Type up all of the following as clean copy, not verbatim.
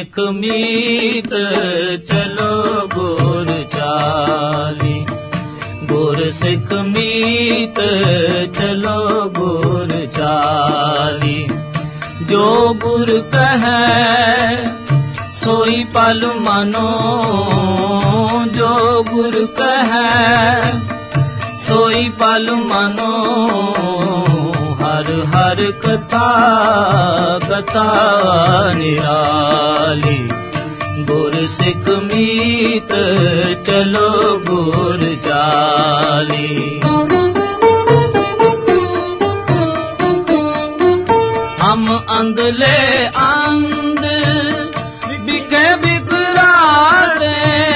सिख मीत चलो गुर चाली, गुर सिख मीत चलो गुर चाली। जो गुर कहे सोई पल मानो, जो गुर कहे सोई पल मानो। हर हर कथा कथा निराली, गुर सिख मीत चलो गुर चाली। हम अंधले अंध बिके बिकराते,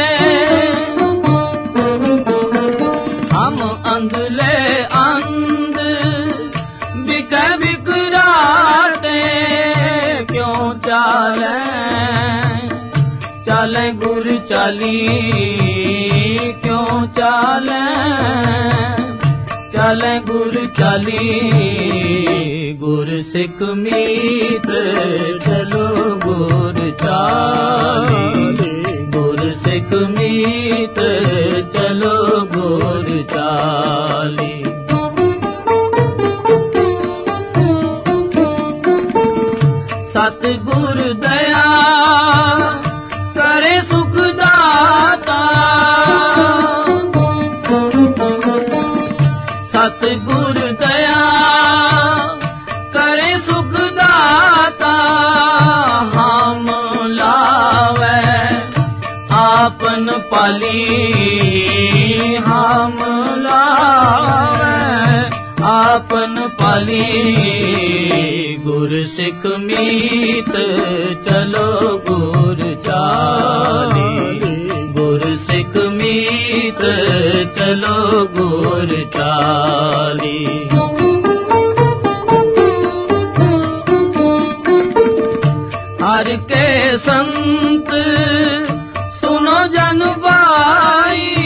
हम अंधले अंध बिके बिकराते। क्यों चाले चाले गुर चाली, क्यों चाले चाले गुर चाली। गुर सिख मीत चलो गुर चाली, गुर सिख मीत चलो गुर चाली। सतगुर दया करे सुख दाता, सतगुर दया करे सुख दाता। हम लावे आपन पाली, हम लावे आपन पाली। गुर सिख मीत चलो गुर चाली, गुर सिख मीत चलो गुर चाली। हर के संत सुनो जन भाई,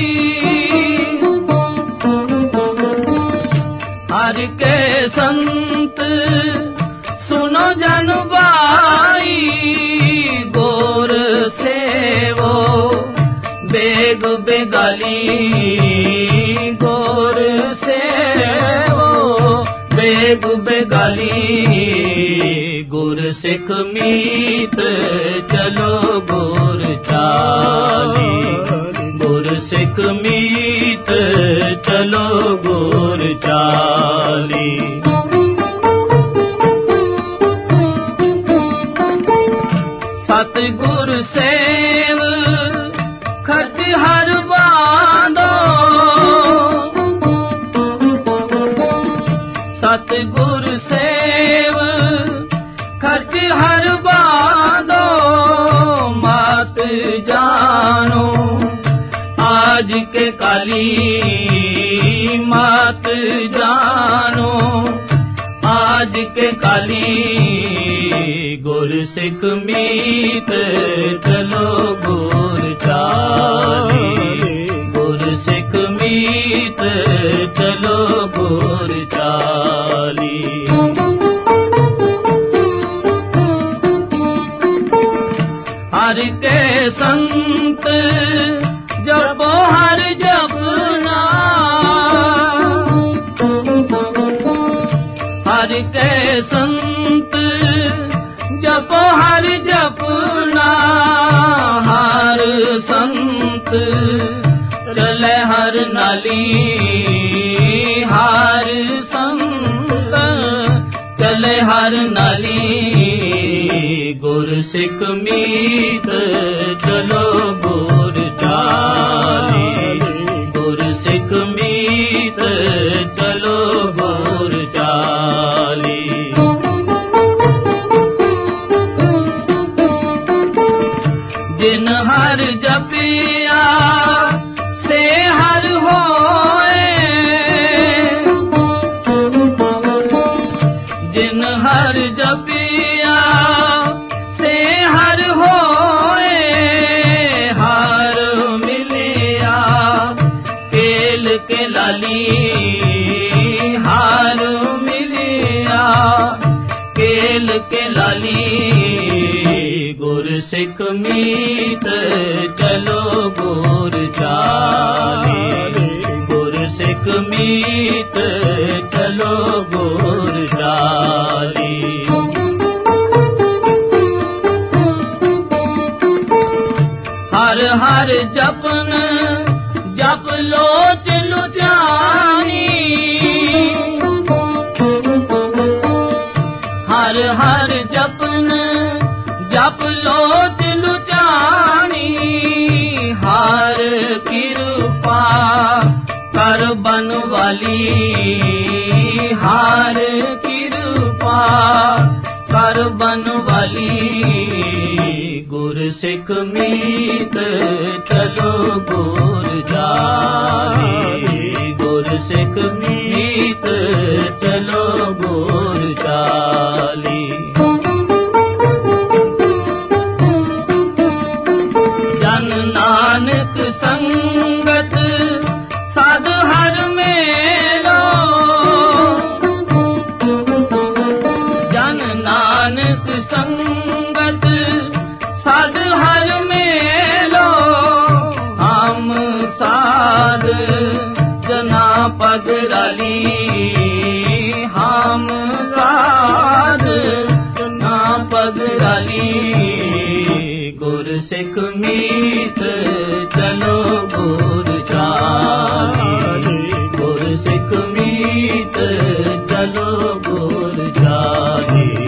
हर के संत सुनो जन भाई। गोर सेवो बेग बेगाली, गोर सेवो बेग बेगाली। गुर सिख मीत चलो गुर चाली, गुर सिख मीत चलो गुर चाली। सतगुर सेव खट हर बांधो, सतगुर सेव खट हर बांधो। मात जानो आज के काली, मात जानो आज के काली। गुर सिख मीत चलो गुर चाली, गुर सिख मीत चलो गुर चाली। हर के संत जपो हर जपना, हर के संत जपो हर जपना। हर संत चले हर नाली, हर संत चले हर नाली। गुर सिख मीत चलो गुर चाली, गुर सिख मीत चलो गुर चाली। जिन हर जपिया से हर होए, जिन हर जपिया से हर होए। सिख मीत चलो गुर चाली, गुर सिख मीत चलो गुर चाली। हर हर जपन जप लोच लुचानी, हर हर जपन जप लोच लुचानी, हार कृपा कर बन वाली, हार कृपा कर बन वाली, गुर सिख मीत चलो गुर चाली, गुर सिख मीत चलो गुर चाली। जन नानक संगत साध हर मेलो, जन नानक संगत साध हर मेलो, हम साध जना पग डाली, हम साध जना पग डाली, गुर सिख मीत चलो गुर चाली, गुर सिख मीत चलो गुर चाली।